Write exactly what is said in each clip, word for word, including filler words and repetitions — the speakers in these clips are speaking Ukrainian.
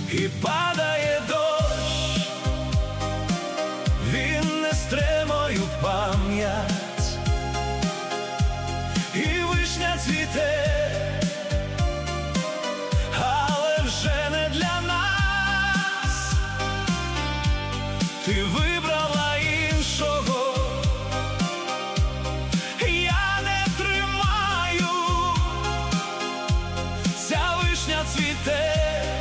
і падає дощ, він не стримою пам'ять, і вишня цвіте, але вже не для нас. Ти вибрала іншого, я не тримаю, ця вишня цвіте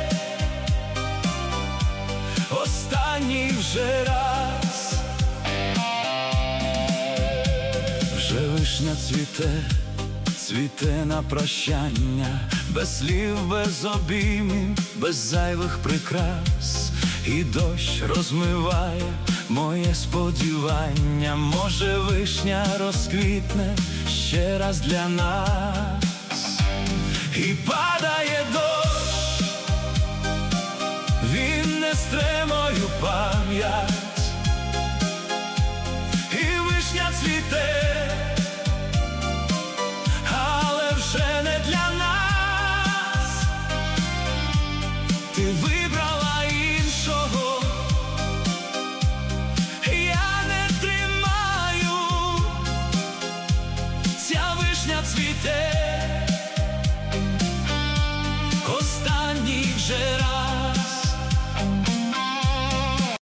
останній вже раз. Вже вишня цвіте, цвіте на прощання, без слів, без обіймів, без зайвих прикрас. І дощ розмиває моє сподівання, може вишня розквітне ще раз для нас. І падає дощ, він не стримою пам'ять, і вишня цвіте, але вже не для нас. Ти вибрала іншого, я не тримаю, ця вишня цвіте